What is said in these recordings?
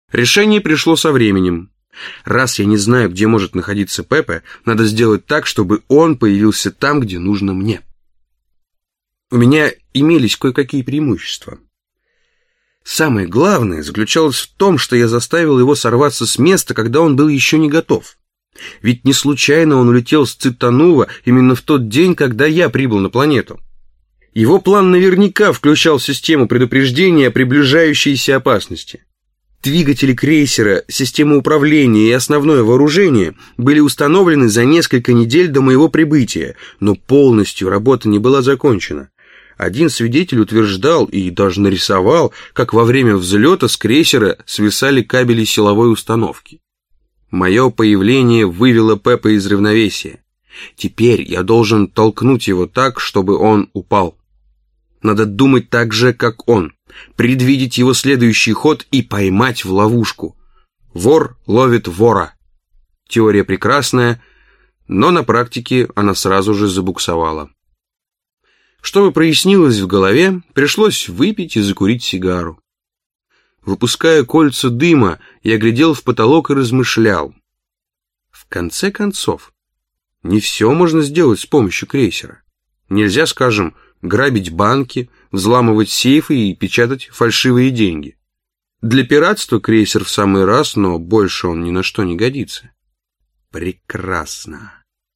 Решение пришло со временем. Раз я не знаю, где может находиться Пепе, надо сделать так, чтобы он появился там, где нужно мне. У меня имелись кое-какие преимущества. Самое главное заключалось в том, что я заставил его сорваться с места, когда он был еще не готов. Ведь не случайно он улетел с Цитанува именно в тот день, когда я прибыл на планету. Его план наверняка включал систему предупреждения о приближающейся опасности. Двигатели крейсера, система управления и основное вооружение были установлены за несколько недель до моего прибытия, но полностью работа не была закончена. Один свидетель утверждал и даже нарисовал, как во время взлета с крейсера свисали кабели силовой установки. Мое появление вывело Пепе из равновесия. Теперь я должен толкнуть его так, чтобы он упал. Надо думать так же, как он, предвидеть его следующий ход и поймать в ловушку. Вор ловит вора. Теория прекрасная, но на практике она сразу же забуксовала. Чтобы прояснилось в голове, пришлось выпить и закурить сигару. Выпуская кольца дыма, я глядел в потолок и размышлял. В конце концов, не все можно сделать с помощью крейсера. Нельзя, скажем, грабить банки, взламывать сейфы и печатать фальшивые деньги. Для пиратства крейсер в самый раз, но больше он ни на что не годится. Прекрасно.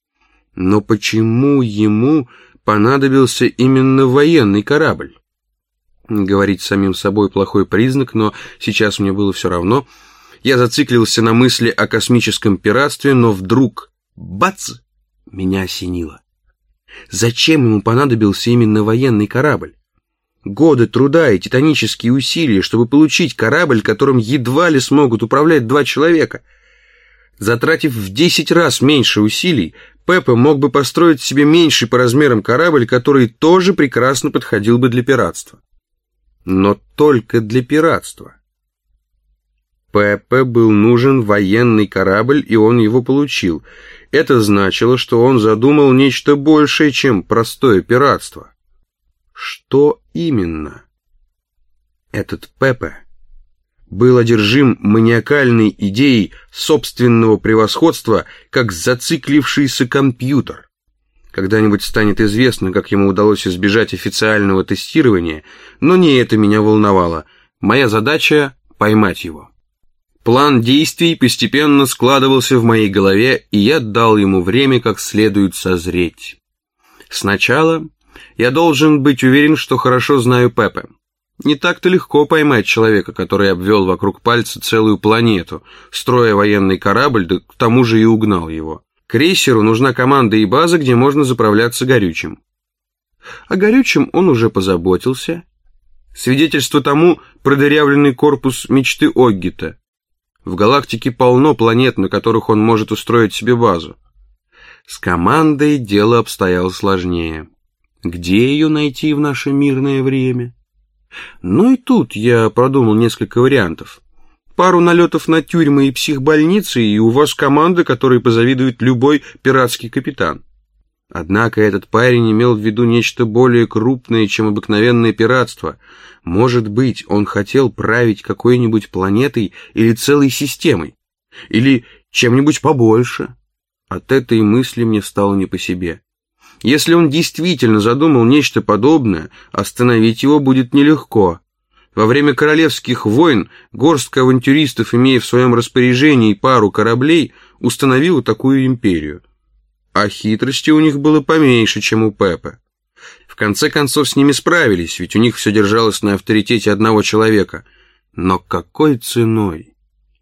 Но почему ему понадобился именно военный корабль? Говорить самим собой плохой признак, но сейчас мне было все равно. Я зациклился на мысли о космическом пиратстве, но вдруг, бац, меня осенило. Зачем ему понадобился именно военный корабль? Годы труда и титанические усилия, чтобы получить корабль, которым едва ли смогут управлять 2 человека. Затратив в 10 раз меньше усилий, Пепе мог бы построить себе меньший по размерам корабль, который тоже прекрасно подходил бы для пиратства. Но только для пиратства. Пепе был нужен военный корабль, и он его получил. Это значило, что он задумал нечто большее, чем простое пиратство. Что именно? Этот Пепе был одержим маниакальной идеей собственного превосходства, как зациклившийся компьютер. Когда-нибудь станет известно, как ему удалось избежать официального тестирования, но не это меня волновало. Моя задача — поймать его. План действий постепенно складывался в моей голове, и я дал ему время как следует созреть. Сначала я должен быть уверен, что хорошо знаю Пепе. Не так-то легко поймать человека, который обвел вокруг пальца целую планету, строя военный корабль, да к тому же и угнал его. Крейсеру нужна команда и база, где можно заправляться горючим. О горючем он уже позаботился. Свидетельство тому продырявленный корпус мечты Оггита. В галактике полно планет, на которых он может устроить себе базу. С командой дело обстояло сложнее. Где ее найти в наше мирное время? Ну и тут я продумал несколько вариантов. Пару налетов на тюрьмы и психбольницы, и у вас команда, которой позавидует любой пиратский капитан. Однако этот парень имел в виду нечто более крупное, чем обыкновенное пиратство. Может быть, он хотел править какой-нибудь планетой или целой системой, или чем-нибудь побольше. От этой мысли мне стало не по себе. Если он действительно задумал нечто подобное, остановить его будет нелегко. Во время королевских войн горстка авантюристов, имея в своем распоряжении пару кораблей, установила такую империю. А хитрости у них было поменьше, чем у Пепе. В конце концов с ними справились, ведь у них все держалось на авторитете одного человека. Но какой ценой?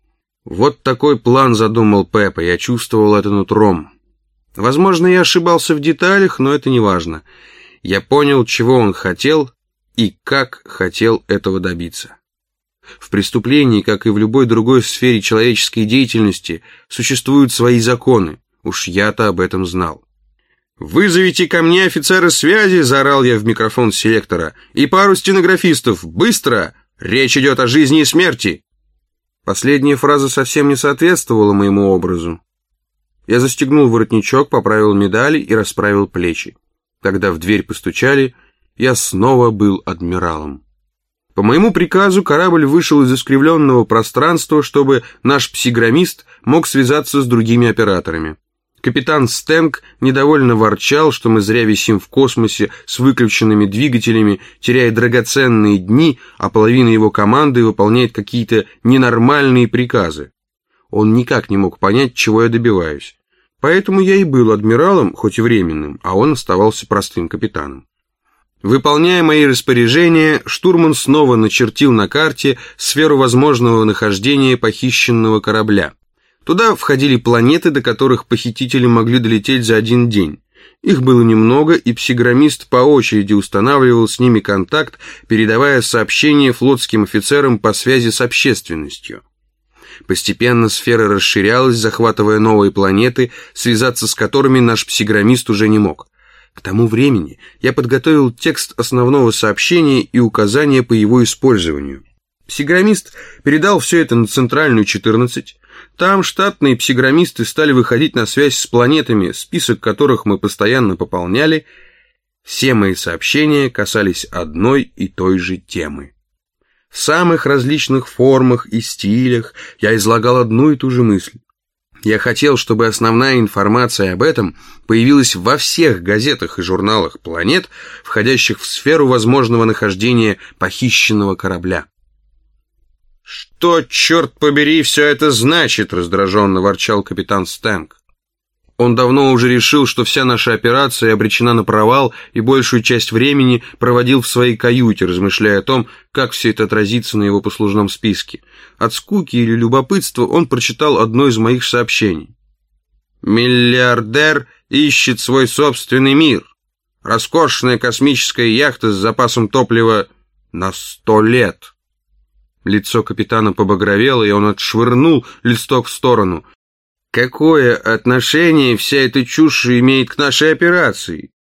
Вот такой план задумал Пепе, я чувствовал это нутром. Возможно, я ошибался в деталях, но это не важно. Я понял, чего он хотел и как хотел этого добиться. В преступлении, как и в любой другой сфере человеческой деятельности, существуют свои законы. Уж я-то об этом знал. «Вызовите ко мне офицера связи!» — заорал я в микрофон селектора. «И пару стенографистов! Быстро! Речь идет о жизни и смерти!» Последняя фраза совсем не соответствовала моему образу. Я застегнул воротничок, поправил медали и расправил плечи. Когда в дверь постучали, я снова был адмиралом. По моему приказу корабль вышел из искривленного пространства, чтобы наш псиграммист мог связаться с другими операторами. Капитан Стэнк недовольно ворчал, что мы зря висим в космосе с выключенными двигателями, теряя драгоценные дни, а половина его команды выполняет какие-то ненормальные приказы. Он никак не мог понять, чего я добиваюсь. Поэтому я и был адмиралом, хоть и временным, а он оставался простым капитаном. Выполняя мои распоряжения, штурман снова начертил на карте сферу возможного нахождения похищенного корабля. Туда входили планеты, до которых похитители могли долететь за один день. Их было немного, и псиграммист по очереди устанавливал с ними контакт, передавая сообщения флотским офицерам по связи с общественностью. Постепенно сфера расширялась, захватывая новые планеты, связаться с которыми наш псиграммист уже не мог. К тому времени я подготовил текст основного сообщения и указания по его использованию. Псиграммист передал все это на центральную 14. Там штатные псиграммисты стали выходить на связь с планетами, список которых мы постоянно пополняли. Все мои сообщения касались одной и той же темы. В самых различных формах и стилях я излагал одну и ту же мысль. Я хотел, чтобы основная информация об этом появилась во всех газетах и журналах планет, входящих в сферу возможного нахождения похищенного корабля. «Что, черт побери, все это значит?» — раздраженно ворчал капитан Стэнк. Он давно уже решил, что вся наша операция обречена на провал, и большую часть времени проводил в своей каюте, размышляя о том, как все это отразится на его послужном списке. От скуки или любопытства он прочитал одно из моих сообщений. «Миллиардер ищет свой собственный мир. Роскошная космическая яхта с запасом топлива на 100 лет». Лицо капитана побагровело, и он отшвырнул листок в сторону. «Какое отношение вся эта чушь имеет к нашей операции?